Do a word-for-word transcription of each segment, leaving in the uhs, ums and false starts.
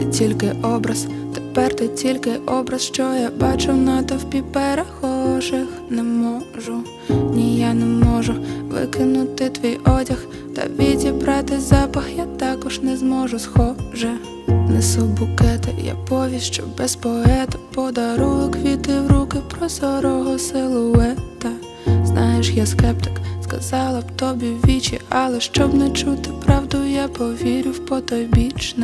тільки образ, тепер ти тільки образ, що я бачу в натовпі перехожих. Не можу, ні, я не можу викинути твій одяг та відібрати запах, я також не зможу. Схоже, несу букети, я повість, що без поета подарую квіти в руки прозорого силуета. Знаєш, я скептик, сказала б тобі в вічі, але щоб не чути правду, я повірю в потойбічне.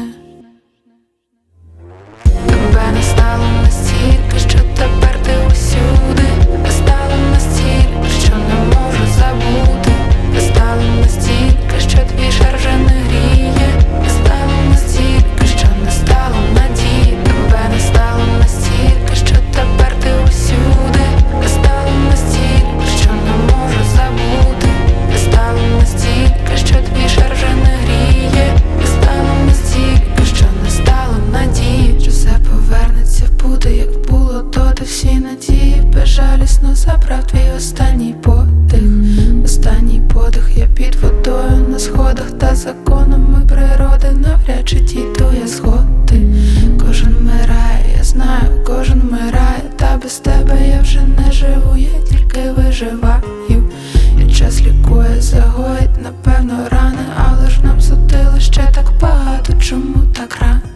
Тебе не стало настільки, що тепер ти усюди. Не стало настільки, що не можу забути. Не стало настільки, що твій шар вже не гріє. Не стало настільки, що не стало надії. Тебе не стало настільки, що тепер ти усюди. Не стало настільки, що не можу забути. Не стало настільки, що твій шар вже не гріє. Не стало настільки, що не стало надії. Що все повернеться, буде як було доти. Всі надії безжалісно забрав твій останній подих. Останній подих, я під водою на сходах, та законами природи навряд чи дійду я сходи. Кожен вмирає, я знаю, кожен вмирає, та без тебе я вже не живу, я тільки виживаю. І час лікує, загоїть, напевно, рани, але ж нам судили ще так багато, чому так рано?